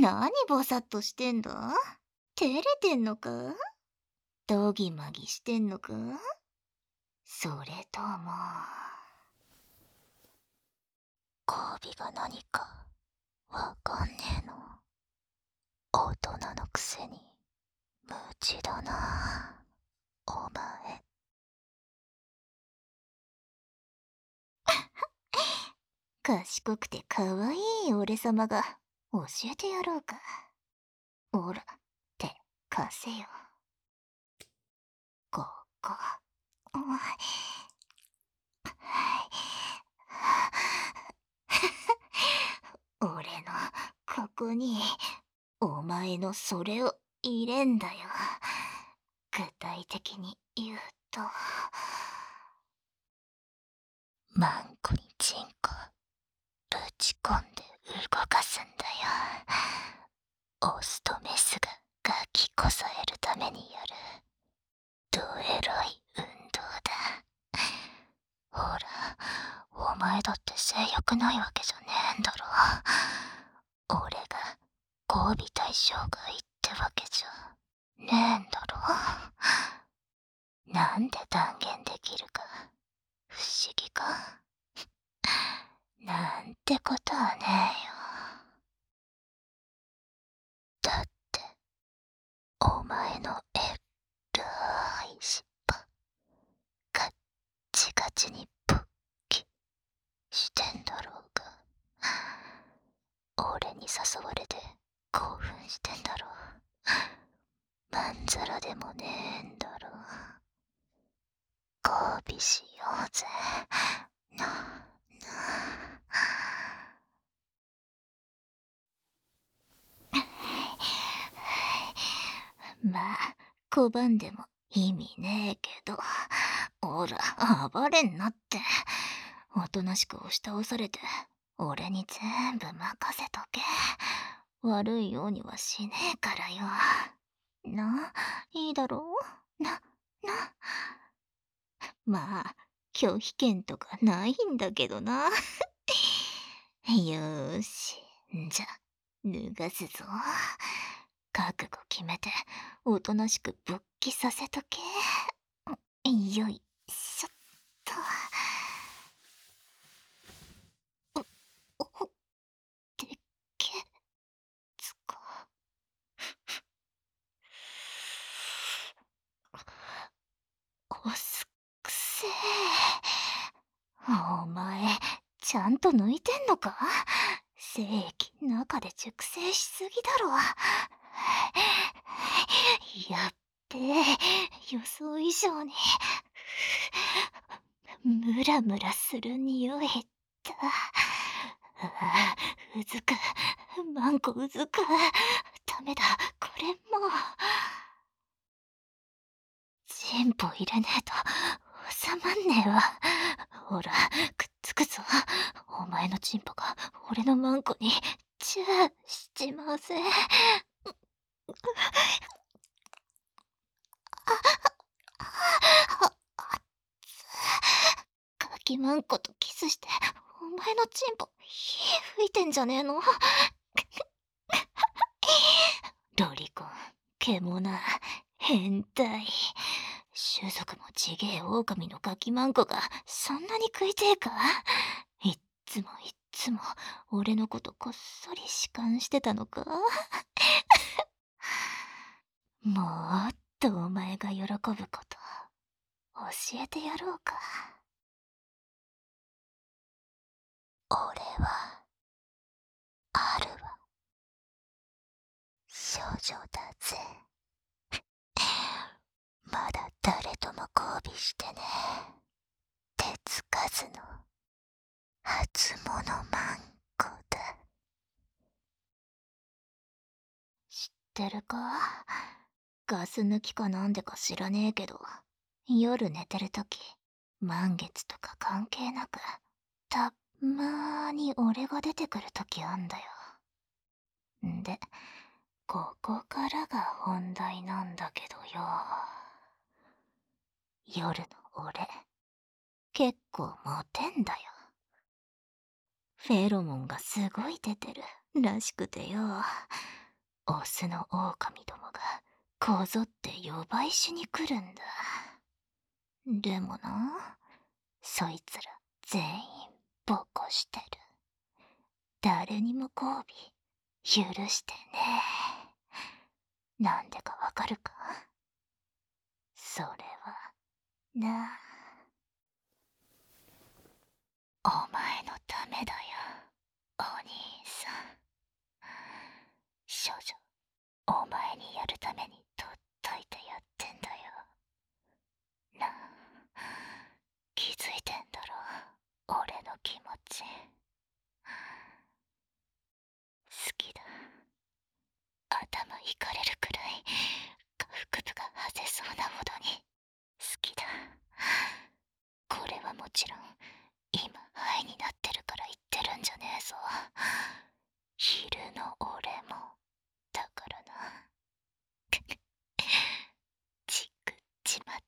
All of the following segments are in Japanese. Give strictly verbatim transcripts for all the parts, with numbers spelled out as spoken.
何ぼさっとしてんだ？照れてんのか？ドギマギしてんのか？それとも交尾が何かわかんねえの？大人のくせに無知だなお前。賢くてかわいい俺様が教えてやろうか。おら手貸せよ。ここ。おい俺のここにお前のそれを入れんだよ。具体的に言うと、マンコにチンコぶち込んで動かすんだよ。オスとメスがガキこさえるためにやるどエロい運動だ。ほら、お前だって性欲ないわけじゃねえんだろ。俺が交尾対象外ってわけじゃねえんだろ。なんで断言できるか不思議か。なんてことはねえよ。だってお前のえらい尻尾ガッチガチにぶっきしてんだろうが、俺に誘われて興奮してんだろう。まんざらでもねえんだろう。交尾しようぜなあなあ。まあ拒んでも意味ねえけど、ほら暴れんなって。おとなしく押し倒されて俺に全部任せとけ。悪いようにはしねえからよ。な、いいだろう？な、な。まあ拒否権とかないんだけどな。よーし、じゃ脱がすぞ。覚悟決めておとなしく勃起させとけ。よいしょっと。お、お、でっけつか。おすくせえ。お前ちゃんと抜いてんのか？精液中で熟成しすぎだろ。やっべえ、予想以上にムラムラする匂いだ。ああ、うずく、マンコうずく。ダメだ、これもう。チンポ入れねえと収まんねえわ。ほら、くっつくぞ。お前のチンポが俺のマンコにチューしちまうぜ。ガキマンコとキスしてお前のチンポ火吹いてんじゃねえの？ロリコン、獣、変態。種族もちげえ狼のガキマンコがそんなに食いてえか？いっつもいっつも俺のことこっそり弛緩してたのか？もっとお前が喜ぶこと教えてやろうか。俺はあるわ。少女だぜ。まだ誰とも交尾してね。手つかずの初物マンコだ。知ってるか？ガス抜きかなんでか知らねえけど、夜寝てるとき満月とか関係なくたっまーに俺が出てくるときあんだよ。んでここからが本題なんだけどよ。夜の俺結構モテんだよ。フェロモンがすごい出てる。 らしくてよ、オスの狼どもがこぞって呼ばいしに来るんだ。でもな、そいつら全員ボコしてる。誰にも交尾許してねえ。なんでかわかるか？それはな、お前のためだよ、お兄さん。少女、お前にやるためにとっといてやってんだよ。なあ、気づいてんだろ、俺の気持ち。好きだ。頭いかれるくらい下腹部が外せそうなほどに好きだ。これはもちろん今ハイになってるから言ってるんじゃねえぞ。昼の俺もだからな。チクっちまった。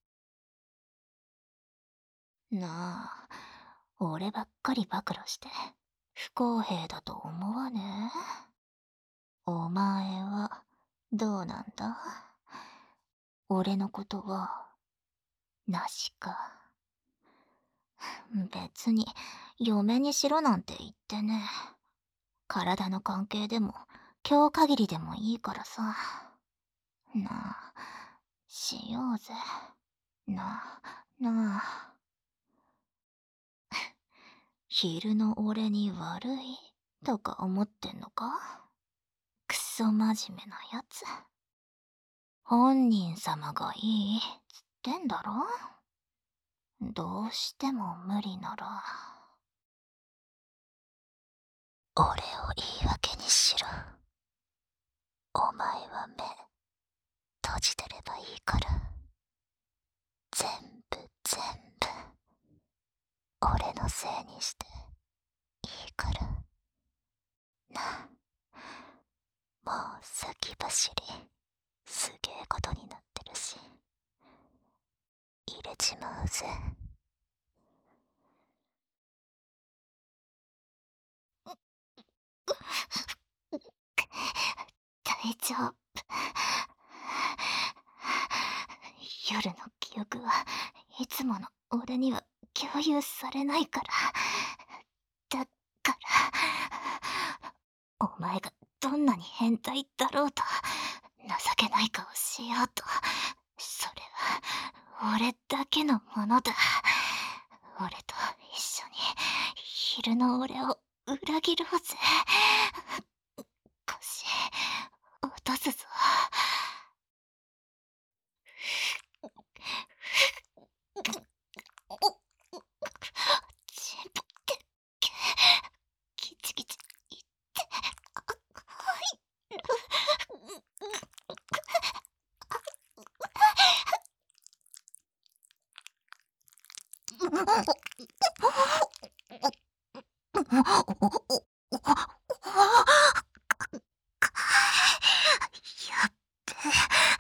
なあ、俺ばっかり暴露して不公平だと思わねえ？お前はどうなんだ？俺のことはなしか？別に嫁にしろなんて言ってね。体の関係でも今日限りでもいいからさ。なあ、しようぜ。なあ、なあ。昼の俺に悪いとか思ってんのか？クソ真面目なやつ。本人様がいいっつってんだろ？どうしても無理なら俺を言い訳にしろ。お前は目閉じてればいいから。全部全部俺のせいにしていいからな。もう先走りすげえことになってるし入れちまうぜ。大丈夫。夜の記憶はいつもの俺には共有されないから。だからお前がどんなに変態だろうと情けない顔しようと、それは俺だけのものだ。俺と一緒に昼の俺を裏切ろうぜ。腰落とすぞ。チンポけけキチキチいってはいやっべえ、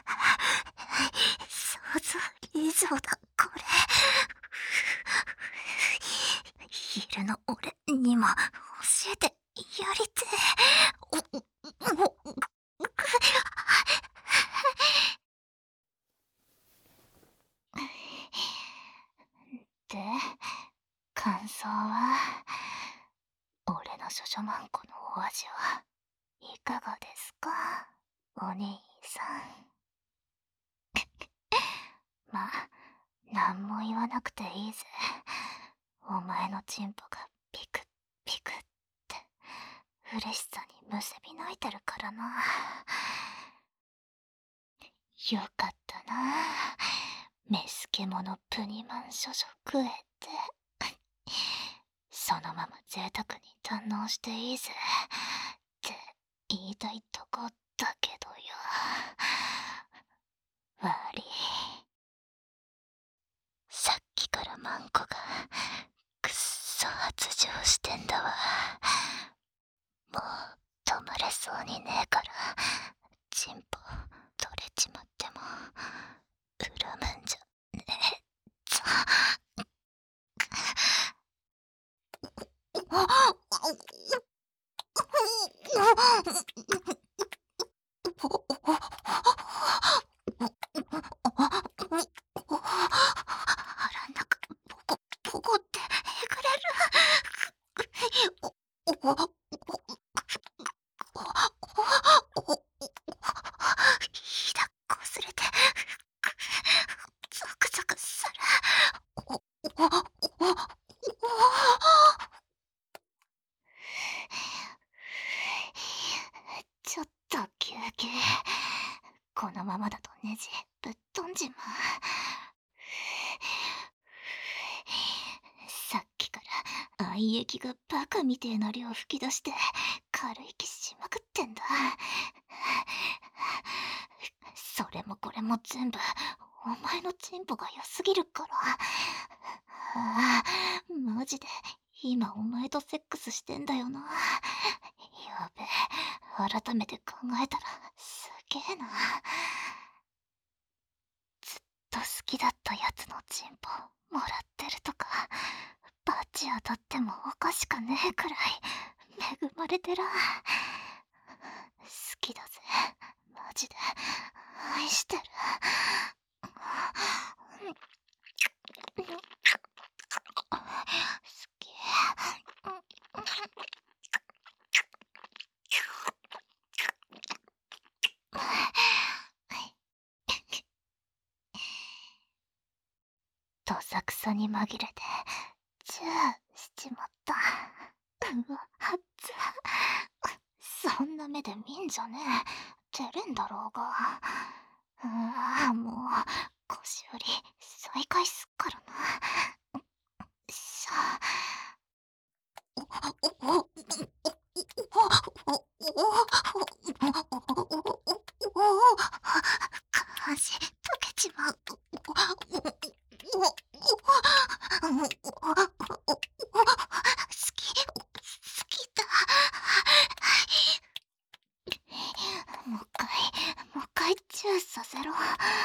想像以上だこれ。昼の俺にも教えてやりてえ。で、感想は？俺の処女マンコのお味はいかがですか、お兄さん。まあ、なんも言わなくていいぜ。お前のチンポがピクッピクッって嬉しさにむせび泣いてるからな。よかったな、メス獣プニマン処女食えて。そのまま贅沢に堪能していいぜって言いたいとこだけどよ。悪い、さっきからマンコがくっそ発情してんだわ。もう止まれそうにねえからチンポ取れちまっても恨むんじゃねえぞ。 腹ん中ポコポコってえぐれる。おおおひだこすれてゾクゾクする。おおおおちょっと休憩。このままだとネジぶっ飛んじまう。さっきから愛液がバカみてえな量吹き出して軽息しまくってんだ。それもこれも全部お前のチンポが良すぎるから。ああ、マジで今お前とセックスしてんだよな。やべえ、改めて考えたらすげえな。ずっと好きだったやつのチンポもらってるとか、バチ当たってもおかしかねえくらい恵まれてら。好きだぜ、マジで愛してる。好き。どさくさに紛れてチューしちまった。うわ、あっつ。そんな目で見んじゃねえ。照れんだろうが。うわ、もう腰より再開すっからな。しゃおおおお下半身溶けちまう。好き、好きだ。もう一回、もう一回チューさせろ。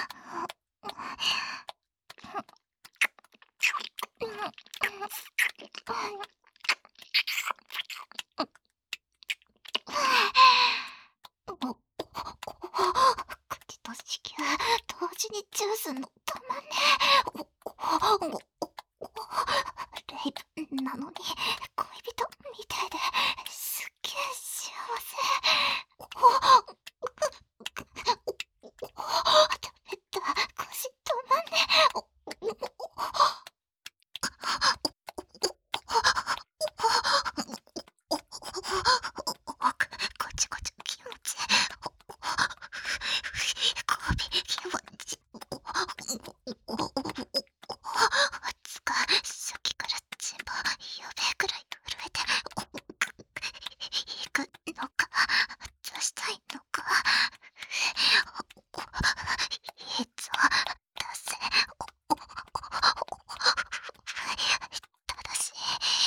口と子宮同時にチューすんのたまんねえ。レイプなのに恋人みたいですっげえ幸せ。ダメだ、腰止まんねえ。こちこち気持ちいい。首気持ちいい。つか初期からチンポやべえくらい震えて行くのか出したいのか。いいぞ出せ。ただし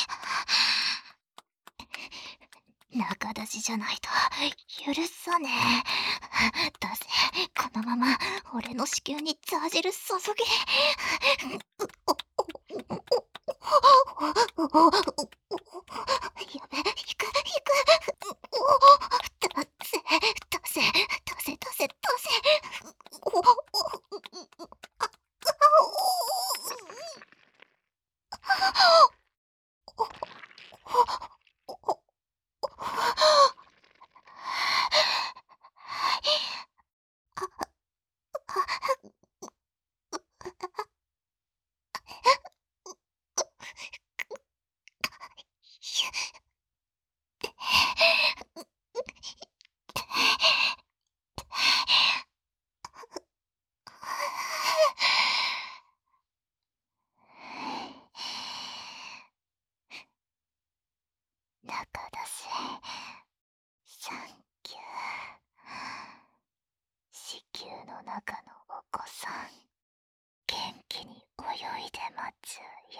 中出しじゃないと許さねえ。だぜ、このまま俺の子宮にザージル注げ。やべ、行く行く。だぜ、出せ出せ出せ出せ。中だし、サンキュー。子宮の中のお子さん、元気に泳いで待つよ。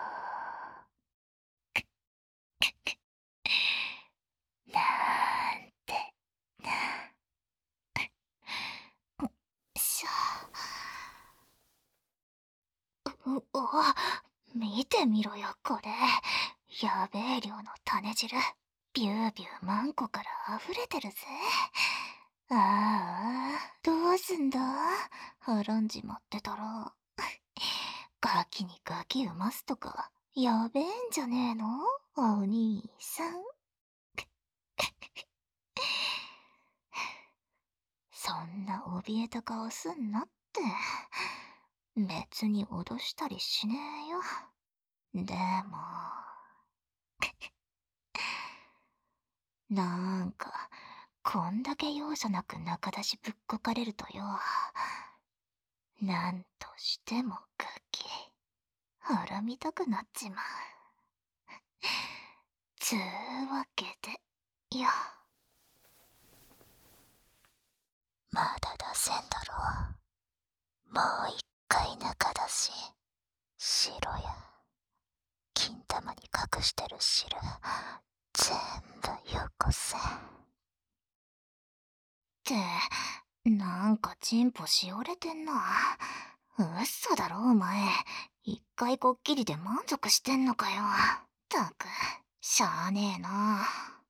なんてな。しゃうお、見てみろよこれ。やべえ量の種汁。 ビュービューマンコから溢れてるぜ。ああ、どうすんだ、はらんじまってたら。ガキにガキ産ますとか、やべえんじゃねえの、お兄さん。そんな怯えた顔すんなって。別に脅したりしねえよ。でも、なんか、こんだけ容赦なく中出しぶっこかれるとよ。なんとしてもガキ、腹見たくなっちまう。つうわけで、よ。まだ出せんだろ。もう一回中出し、白や金玉に隠してる汁、全部よこせ。って、なんかチンポしおれてんな。嘘だろお前。一回こっきりで満足してんのかよ。ったく、しゃあねえな。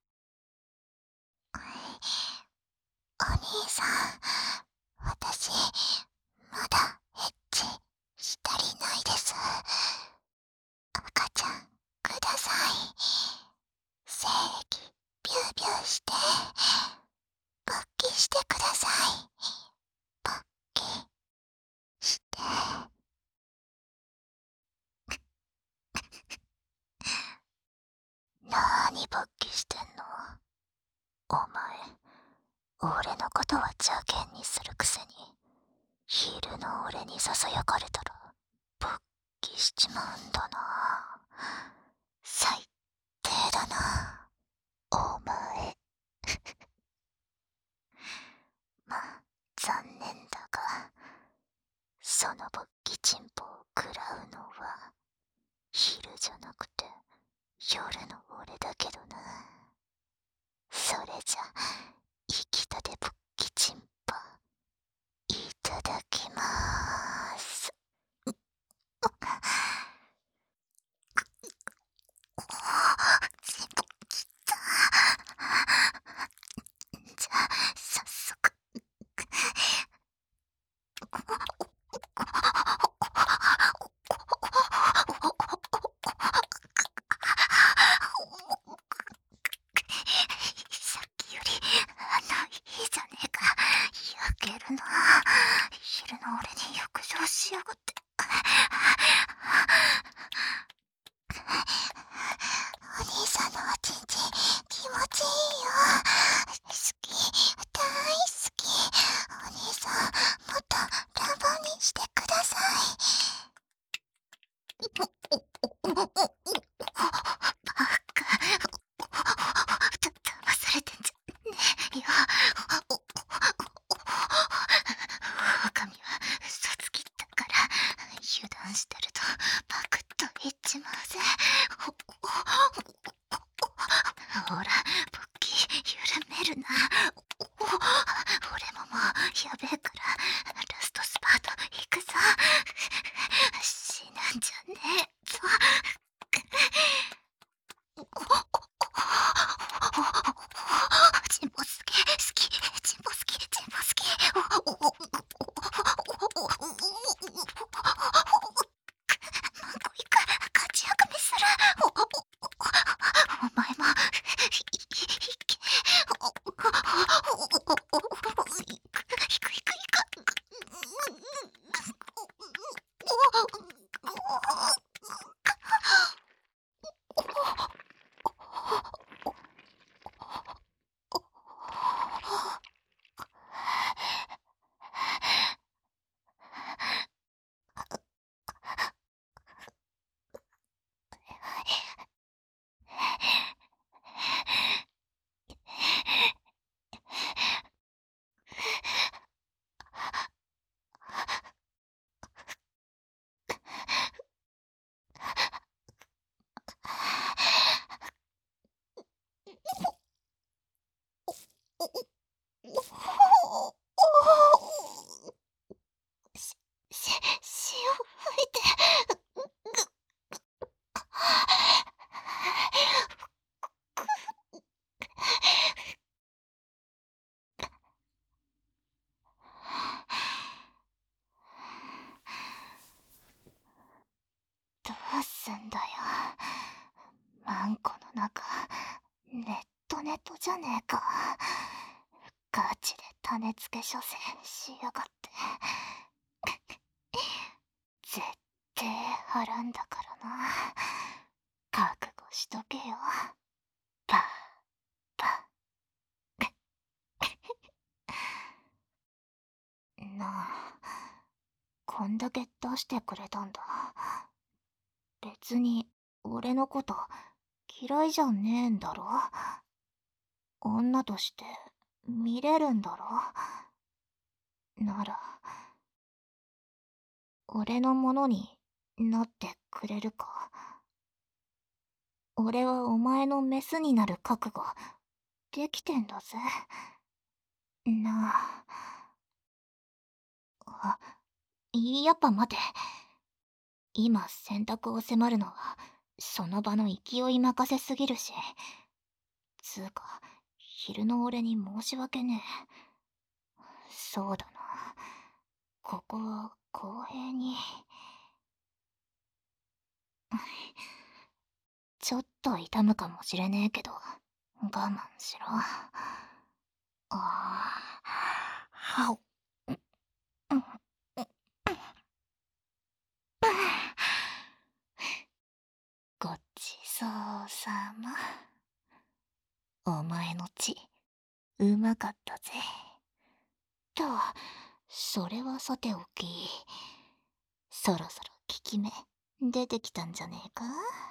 お兄さん、私、まだエッチし足りないです。赤ちゃん、ください。精液、ビュービューして、勃起してください。勃起して。なーに勃起してんの？お前、俺のことは邪険にするくせに、昼の俺にささやかれたら、勃起しちまうんだな。最低だな、お前。まあ、残念だが、その勃起チンポを食らうのは、昼じゃなくて、夜の俺だけどな。それじゃ、生きたて勃起チンポ、いただきまーす。チンポきた。じゃあ、早速。さっきより、あの、いいじゃねえか。焼けるな。昼の俺に浴場しやがって。お兄さんのおちんちん、気持ちいいよ。好き、大好き。お兄さん、もっと乱暴にしてください。バカ。だ、騙されてんじゃねえよ。狼は嘘つきだから、油断してるとパクッといっちまうぜ。ほら、勃起緩めるな。俺ももうやべえから、ラストスパート行くぞ。死なんじゃねえぞ。チンポすげえ好き、チンポ好き、チンポ好き。マンコイカ、勝ちあがめする。 すんだよ。マンコの中、ネットネトじゃねえか。ガチで種付け処せしやがって。絶対はらんだからな。覚悟しとけよ。パーパー。なあ、こんだけ出してくれたんだ。別に俺のこと嫌いじゃねえんだろ。女として見れるんだろ。なら俺のものになってくれるか。俺はお前のメスになる覚悟できてんだぜ。なあ。あ、やっぱ待て。今選択を迫るのはその場の勢い任せすぎるし。つうか、昼の俺に申し訳ねえ。そうだな。ここは公平に。ちょっと痛むかもしれねえけど、我慢しろ。ああ、はお。ごちそうさま。お前の血、うまかったぜ。と、それはさておき、そろそろ効き目、出てきたんじゃねえか。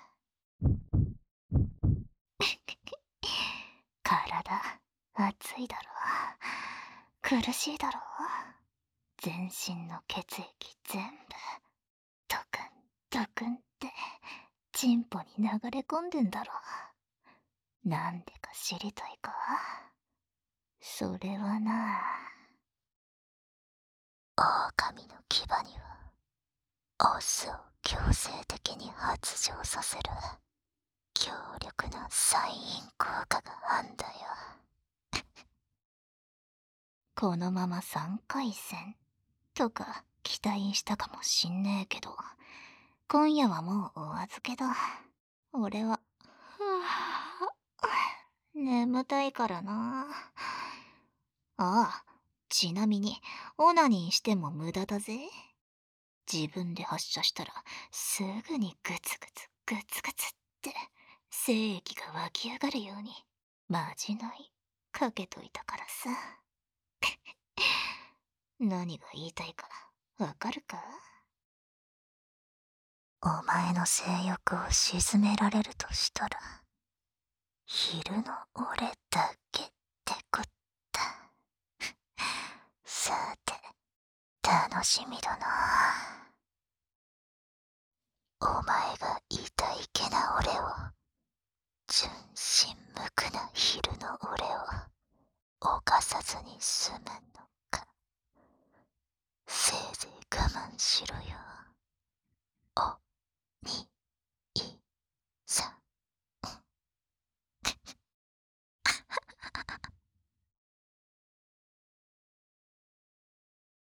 体、熱いだろ。苦しいだろ。全身の血液全部、ドクン、ドクンって、チンポに流れ込んでんだろ。なんでか知りたいか。それはな、狼の牙には、オスを強制的に発情させる、強力な催眠効果があんだよ。このままさんかい戦とか期待したかもしんねえけど、今夜はもうお預けだ。俺は、はぁ、眠たいからな。ああ、ちなみに、オナニーしても無駄だぜ。自分で発射したら、すぐにグツグツ、グツグツって、精液が湧き上がるように、まじないかけといたからさ。何が言いたいか、わかるか？お前の性欲を鎮められるとしたら、昼の俺だけってこった。さて、楽しみだな。お前が痛いけな俺を、純真無垢な昼の俺を犯さずに済むのか。せいぜい我慢しろよ。